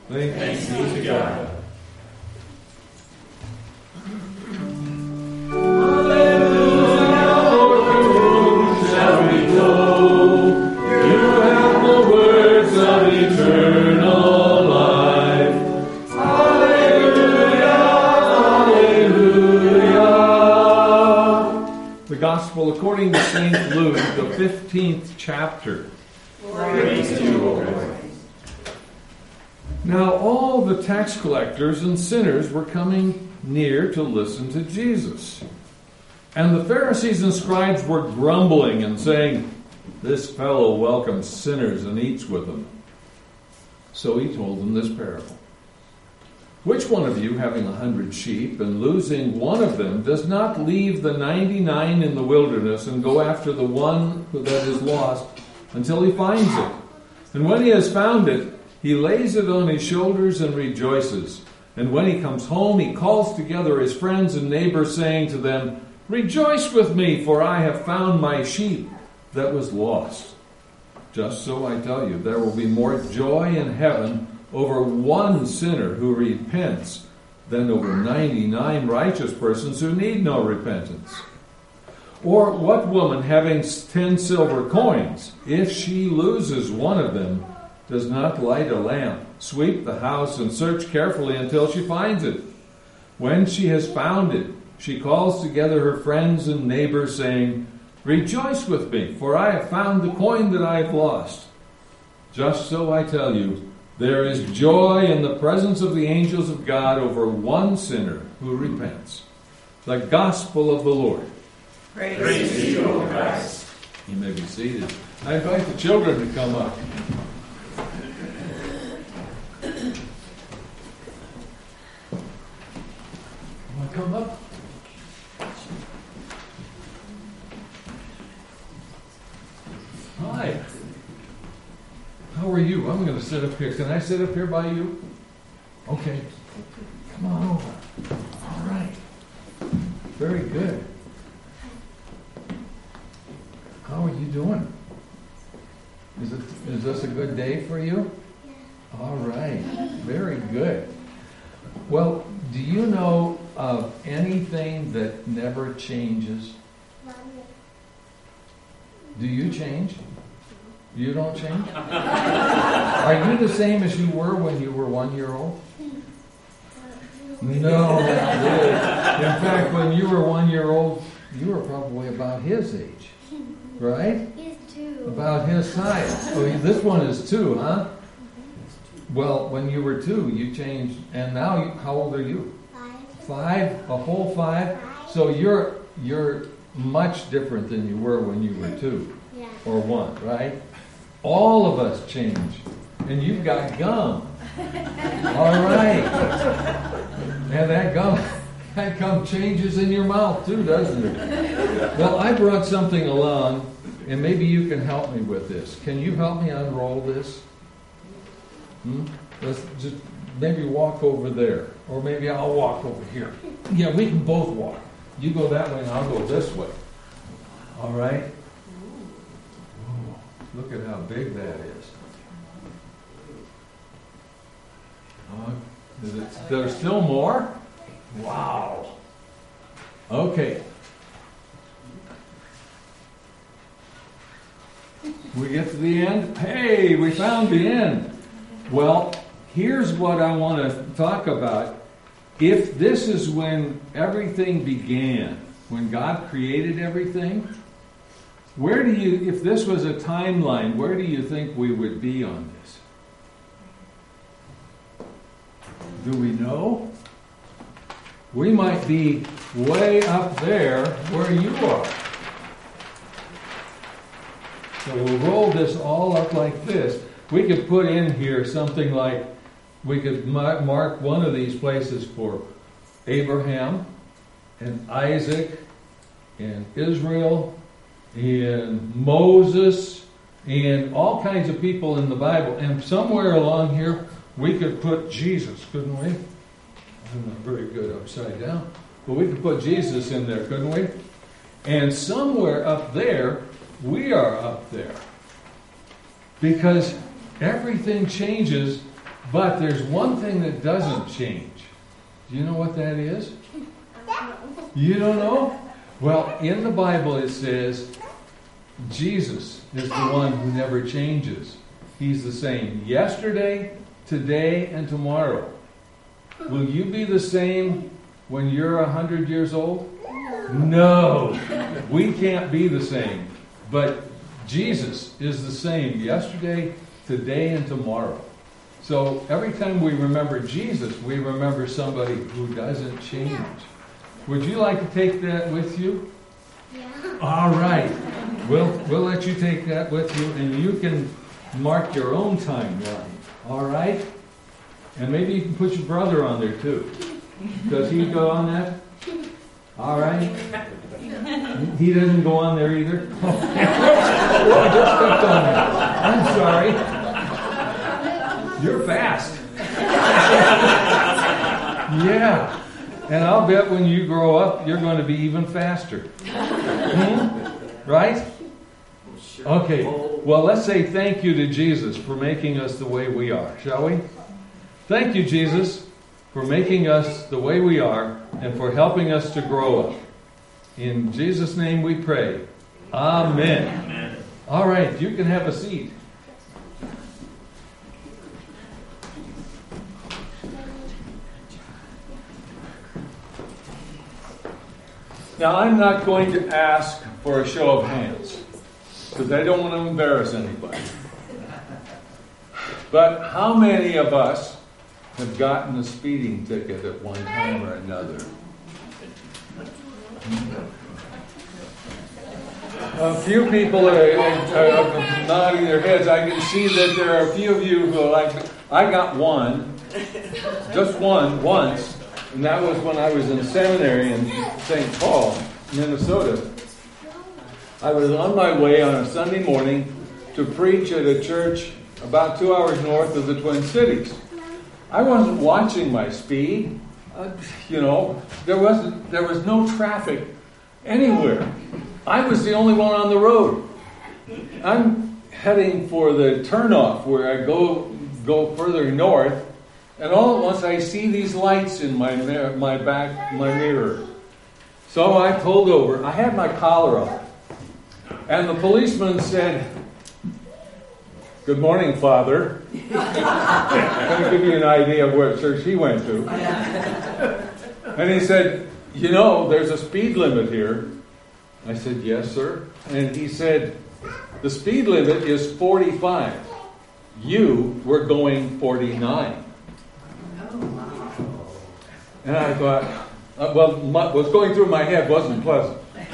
Thanks be to God. Gospel according to St. Luke, the 15th chapter. Praise to you, O Lord. Now all the tax collectors and sinners were coming near to listen to Jesus. And the Pharisees and scribes were grumbling and saying, "This fellow welcomes sinners and eats with them." So he told them this parable. Which one of you, having 100 sheep and losing one of them, does not leave the 99 in the wilderness and go after the one that is lost until he finds it? And when he has found it, he lays it on his shoulders and rejoices. And when he comes home, he calls together his friends and neighbors, saying to them, "Rejoice with me, for I have found my sheep that was lost." Just so I tell you, there will be more joy in heaven over one sinner who repents than over 99 righteous persons who need no repentance. Or what woman, having 10 silver coins, if she loses one of them, does not light a lamp, sweep the house, and search carefully until she finds it? When she has found it, she calls together her friends and neighbors, saying, "Rejoice with me, for I have found the coin that I have lost." Just so I tell you, there is joy in the presence of the angels of God over one sinner who repents. The gospel of the Lord. Praise to you, O Christ. You may be seated. I invite the children to come up. Want to come up? Hi. How are you? I'm going to sit up here. Can I sit up here by you? Okay. Come on over. All right. Very good. How are you doing? Is this a good day for you? All right. Very good. Well, do you know of anything that never changes? Do you change? You don't change? Are you the same as you were when you were 1 year old? No, not really. In fact, when you were 1 year old, you were probably about his age, right? He's 2. About his size. Oh, this one is 2, huh? Well, when you were 2, you changed, and now how old are you? 5. A whole 5. So you're much different than you were when you were 2 or 1, right? All of us change. And you've got gum. All right. And that gum changes in your mouth too, doesn't it? Well, I brought something along, and maybe you can help me with this. Can you help me unroll this? Let's just maybe walk over there. Or maybe I'll walk over here. Yeah, we can both walk. You go that way and I'll go this way. All right? Look at how big that is. There's still more? Wow. Okay. We get to the end. Hey, we found the end. Well, here's what I want to talk about. If this is when everything began, when God created everything, if this was a timeline, where do you think we would be on this? Do we know? We might be way up there where you are. So we'll roll this all up like this. We could put in here something like, we could mark one of these places for Abraham and Isaac and Israel and Moses and all kinds of people in the Bible. And somewhere along here, we could put Jesus, couldn't we? I'm not very good upside down. But we could put Jesus in there, couldn't we? And somewhere up there, we are up there. Because everything changes But there's one thing that doesn't change. Do you know what that is? You don't know? Well, in the Bible it says Jesus is the one who never changes. He's the same yesterday, today, and tomorrow. Will you be the same when you're 100 years old? No. We can't be the same. But Jesus is the same yesterday, today, and tomorrow. So every time we remember Jesus, we remember somebody who doesn't change. Would you like to take that with you? Yeah. All right. We'll let you take that with you, and you can mark your own timeline. All right? And maybe you can put your brother on there too. Does he go on that? All right. He doesn't go on there either? Oh, I just stepped on that. I'm sorry. You're fast. Yeah. And I'll bet when you grow up, you're going to be even faster. Right? Okay. Well, let's say thank you to Jesus for making us the way we are, shall we? Thank you, Jesus, for making us the way we are and for helping us to grow up. In Jesus' name we pray. Amen. Amen. All right, you can have a seat. Now, I'm not going to ask for a show of hands because I don't want to embarrass anybody. But how many of us have gotten a speeding ticket at one time or another? A few people are nodding their heads. I can see that there are a few of you who are like, I got one, just one, once, and that was when I was in seminary in St. Paul, Minnesota. I was on my way on a Sunday morning to preach at a church about 2 hours north of the Twin Cities. I wasn't watching my speed. There was no traffic anywhere. I was the only one on the road. I'm heading for the turnoff where I go further north, and all at once I see these lights in my mirror. So I pulled over. I had my collar on, and the policeman said, "Good morning, Father." Let me give you an idea of what church he went to. And he said, there's a speed limit here. I said, "Yes, sir." And he said, "The speed limit is 45. You were going 49. And I thought, what was going through my head wasn't pleasant.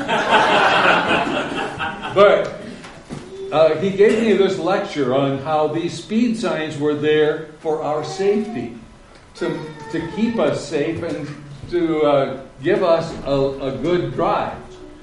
But he gave me this lecture on how these speed signs were there for our safety, to keep us safe and to give us a good drive.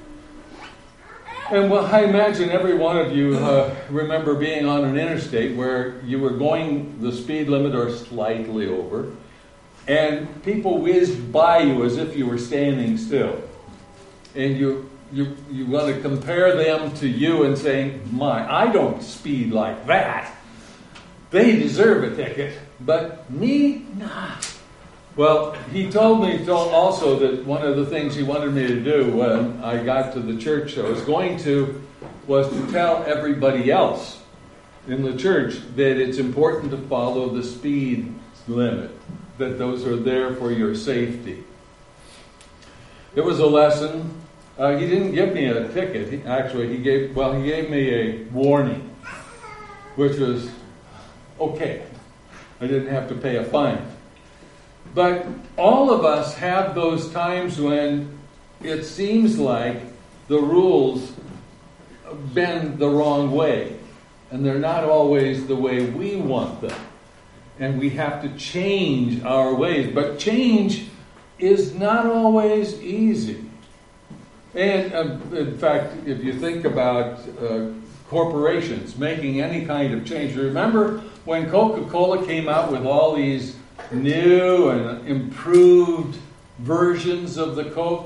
And I imagine every one of you remember being on an interstate where you were going the speed limit or slightly over, and people whizzed by you as if you were standing still. And you want to compare them to you and saying, I don't speed like that. They deserve a ticket, but me, nah. Well, he told me also that one of the things he wanted me to do when I got to the church I was going to was to tell everybody else in the church that it's important to follow the speed limit, that those are there for your safety. It was a lesson. He didn't give me a ticket. He gave me a warning, which was okay. I didn't have to pay a fine. But all of us have those times when it seems like the rules bend the wrong way, and they're not always the way we want them. And we have to change our ways. But change is not always easy. And in fact, if you think about corporations making any kind of change, remember when Coca-Cola came out with all these new and improved versions of the Coke?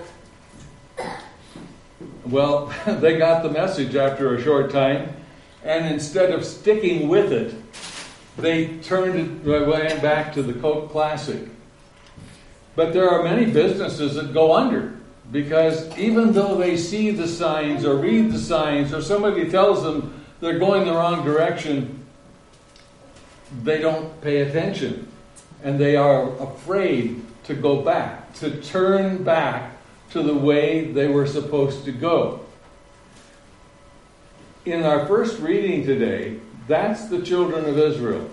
Well, they got the message after a short time, and instead of sticking with it, they went back to the Coke Classic. But there are many businesses that go under because even though they see the signs or read the signs or somebody tells them they're going the wrong direction, they don't pay attention. And they are afraid to go back, to turn back to the way they were supposed to go. In our first reading today, that's the children of Israel.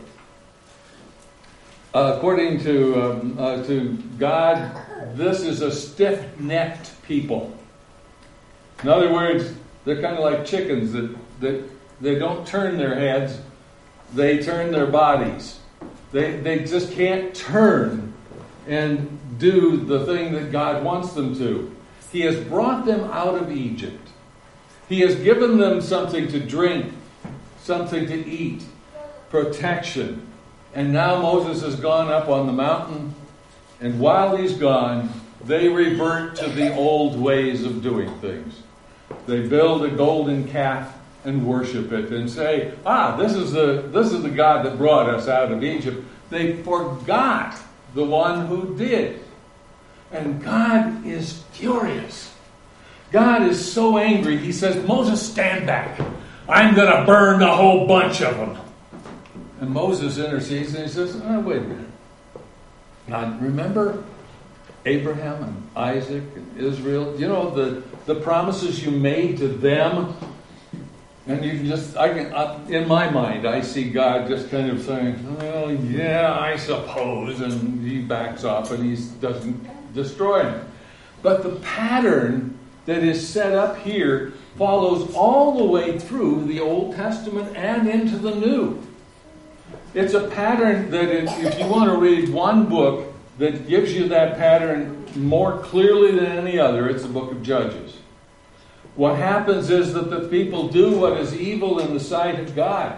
According to God, this is a stiff-necked people. In other words, they're kind of like chickens that they don't turn their heads, they turn their bodies. They just can't turn and do the thing that God wants them to. He has brought them out of Egypt. He has given them something to drink, something to eat, protection. And now Moses has gone up on the mountain, and while he's gone, they revert to the old ways of doing things. They build a golden calf and worship it and say, this is the God that brought us out of Egypt. They forgot the one who did. And God is furious. God is so angry. He says, Moses, stand back. I'm going to burn the whole bunch of them. And Moses intercedes and he says, wait a minute. Now, remember Abraham and Isaac and Israel? You know, the promises you made to them? And you can just, in my mind, I see God just kind of saying, well, yeah, I suppose. And he backs off and he doesn't destroy them. But the pattern that is set up here follows all the way through the Old Testament and into the New. It's a pattern that if you want to read one book that gives you that pattern more clearly than any other, it's the book of Judges. What happens is that the people do what is evil in the sight of God.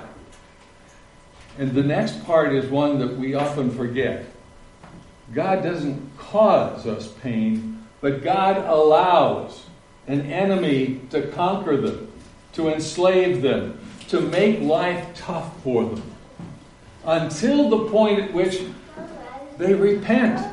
And the next part is one that we often forget. God doesn't cause us pain, but God allows an enemy to conquer them, to enslave them, to make life tough for them, until the point at which they repent.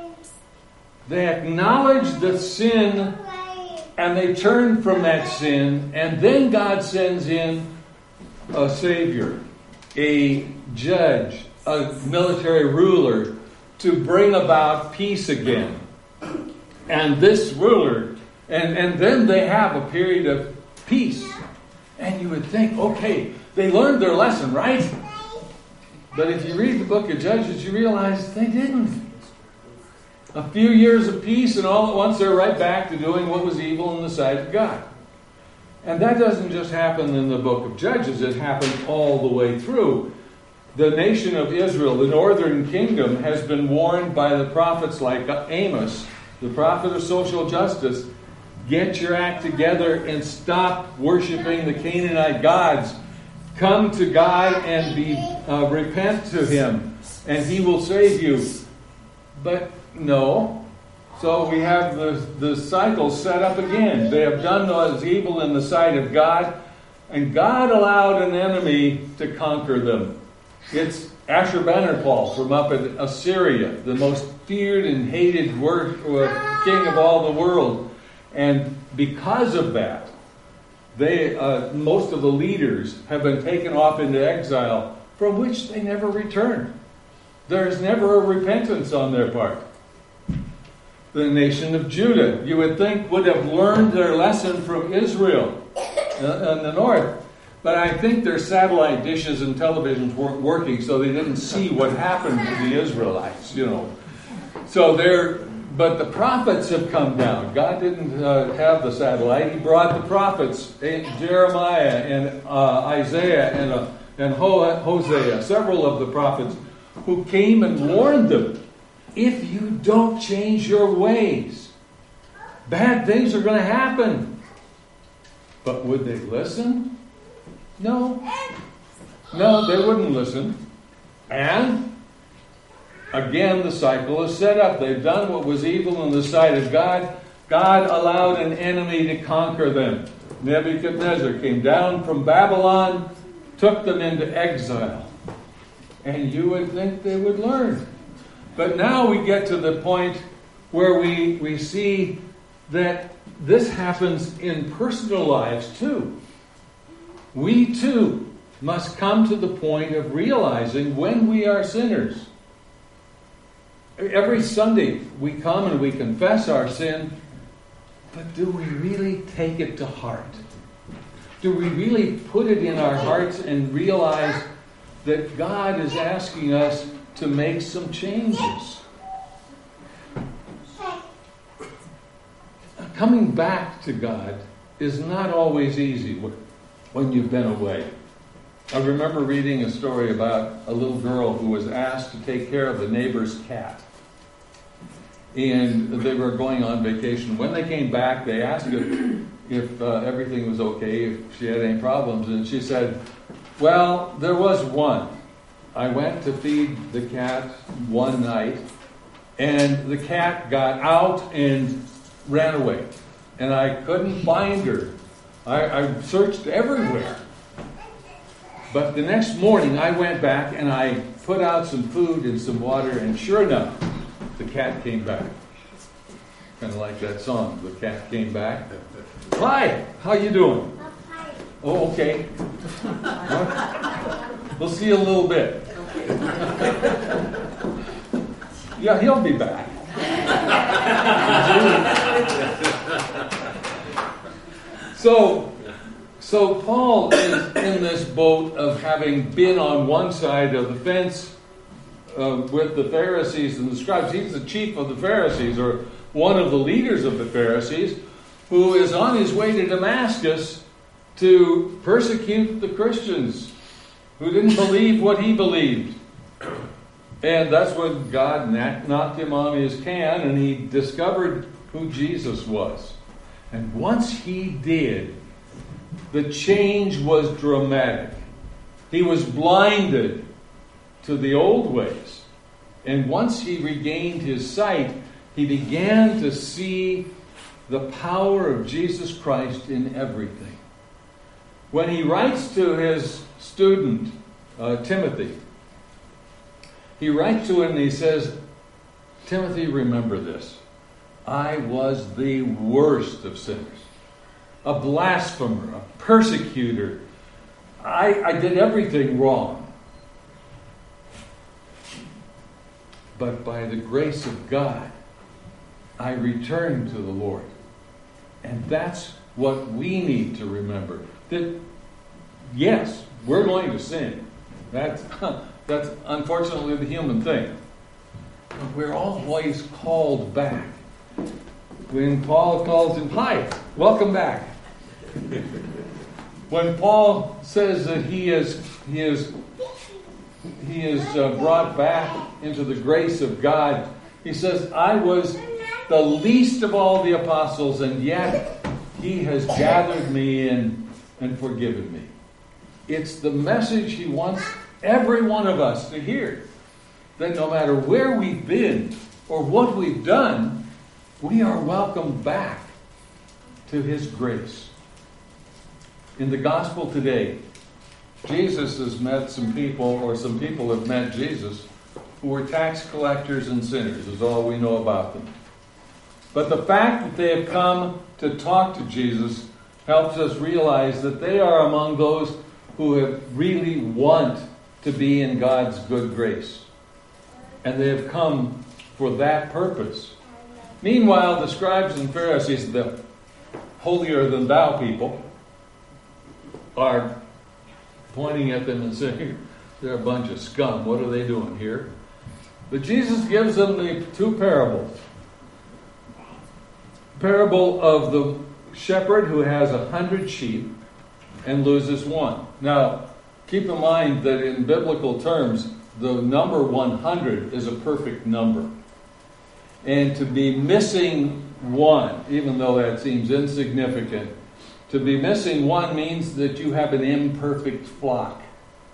They acknowledge the sin and they turn from that sin, and then God sends in a Savior, a judge, a military ruler to bring about peace again. And this ruler, and then they have a period of peace. And you would think, okay, they learned their lesson, right? But if you read the book of Judges, you realize they didn't. A few years of peace, and all at once they're right back to doing what was evil in the sight of God. And that doesn't just happen in the book of Judges. It happens all the way through. The nation of Israel, the northern kingdom, has been warned by the prophets like Amos, the prophet of social justice. Get your act together and stop worshiping the Canaanite gods. Come to God and repent to Him, and He will save you. But no. So we have the cycle set up again. They have done what is evil in the sight of God, and God allowed an enemy to conquer them. It's Ashurbanipal from up in Assyria, the most feared and hated king of all the world. And because of that, most of the leaders have been taken off into exile, from which they never returned. There is never a repentance on their part. The nation of Judah, you would think, would have learned their lesson from Israel in the north. But I think their satellite dishes and televisions weren't working, so they didn't see what happened to the Israelites, But the prophets have come down. God didn't have the satellite. He brought the prophets, Jeremiah and Isaiah and Hosea, several of the prophets, who came and warned them, if you don't change your ways, bad things are going to happen. But would they listen? No. No, they wouldn't listen. And again, the cycle is set up. They've done what was evil in the sight of God. God allowed an enemy to conquer them. Nebuchadnezzar came down from Babylon, took them into exile. And you would think they would learn. But now we get to the point where we see that this happens in personal lives too. We too must come to the point of realizing when we are sinners. Every Sunday we come and we confess our sin, but do we really take it to heart? Do we really put it in our hearts and realize that God is asking us to make some changes? Coming back to God is not always easy when you've been away. I remember reading a story about a little girl who was asked to take care of the neighbor's cat. And they were going on vacation. When they came back, they asked her if everything was okay, if she had any problems. And she said, well, there was one. I went to feed the cat one night, and the cat got out and ran away. And I couldn't find her. I searched everywhere. But the next morning, I went back and I put out some food and some water, and sure enough, the cat came back. Kind of like that song, The Cat Came Back. Hi, how you doing? Oh, okay. We'll see you in a little bit. Yeah, he'll be back. So Paul is in this boat of having been on one side of the fence with the Pharisees and the scribes. He's the chief of the Pharisees, or one of the leaders of the Pharisees, who is on his way to Damascus to persecute the Christians who didn't believe what he believed. And that's when God knocked him on his can, and he discovered who Jesus was. And once he did, the change was dramatic. He was blinded to the old ways. And once he regained his sight, he began to see the power of Jesus Christ in everything. When he writes to his student, Timothy, he writes to him and he says, Timothy, remember this. I was the worst of sinners. A blasphemer, a persecutor. I did everything wrong. But by the grace of God, I returned to the Lord. And that's what we need to remember. That, yes, we're going to sin. That's unfortunately the human thing. But we're always called back. When Paul calls him, hi, welcome back. When Paul says that he is brought back into the grace of God, he says, I was the least of all the apostles, and yet he has gathered me in and forgiven me. It's the message he wants every one of us to hear. That no matter where we've been or what we've done, we are welcomed back to his grace. In the gospel today, Jesus has met some people, or some people have met Jesus, who were tax collectors and sinners, is all we know about them. But the fact that they have come to talk to Jesus helps us realize that they are among those who have really want to be in God's good grace. And they have come for that purpose. Meanwhile, the scribes and Pharisees, the holier-than-thou people, are pointing at them and saying, they're a bunch of scum. What are they doing here? But Jesus gives them the two parables. Parable of the shepherd who has 100 sheep and loses one. Now, keep in mind that in biblical terms, the number 100 is a perfect number. And to be missing one, even though that seems insignificant, to be missing one means that you have an imperfect flock.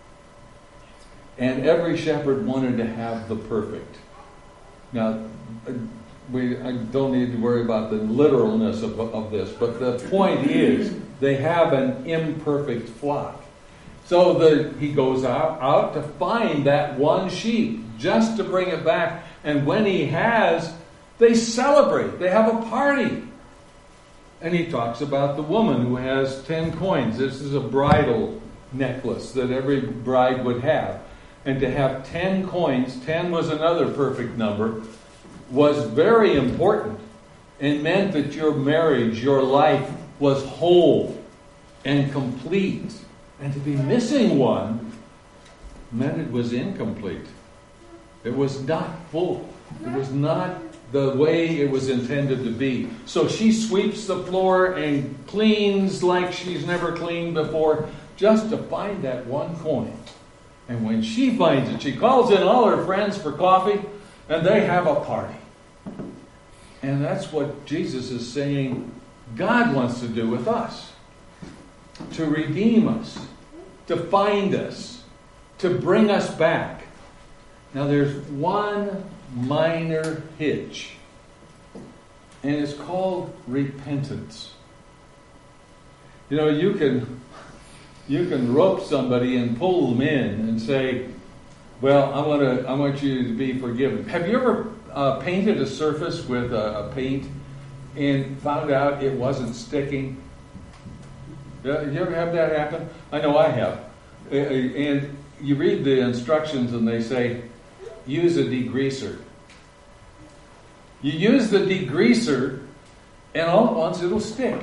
And every shepherd wanted to have the perfect. Now, I don't need to worry about the literalness of this, but the point is, they have an imperfect flock. So he goes out to find that one sheep, just to bring it back. And when he has, they celebrate. They have a party. And he talks about the woman who has 10 coins. This is a bridal necklace that every bride would have. And to have 10 coins, 10 was another perfect number, was very important. It meant that your marriage, your life, was whole and complete. And to be missing one meant it was incomplete. It was not full. It was not the way it was intended to be. So she sweeps the floor and cleans like she's never cleaned before, just to find that one coin. And when she finds it, she calls in all her friends for coffee, and they have a party. And that's what Jesus is saying God wants to do with us. To redeem us, to find us, to bring us back. Now there's one minor hitch, and it's called repentance. You know, you can rope somebody and pull them in and say, well, I want you to be forgiven. Have you ever painted a surface with a paint and found out it wasn't sticking? You ever have that happen? I know I have. And you read the instructions and they say, use a degreaser. You use the degreaser and all at once it'll stick.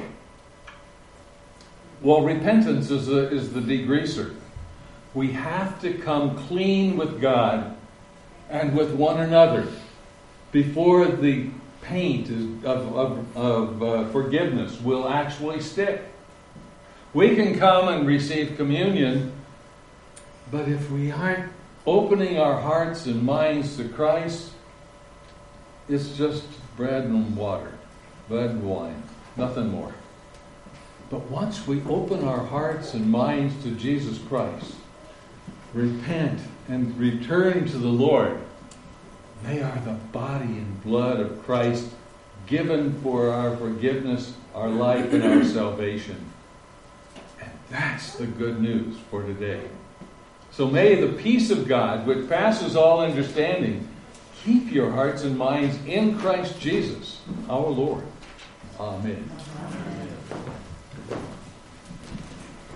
Well, repentance is the degreaser. We have to come clean with God and with one another before the paint of forgiveness will actually stick. We can come and receive communion, but if we aren't opening our hearts and minds to Christ, it's just bread and water, bread and wine, nothing more. But once we open our hearts and minds to Jesus Christ, repent and return to the Lord, they are the body and blood of Christ given for our forgiveness, our life, and our salvation. And that's the good news for today. So may the peace of God, which passes all understanding, keep your hearts and minds in Christ Jesus, our Lord. Amen.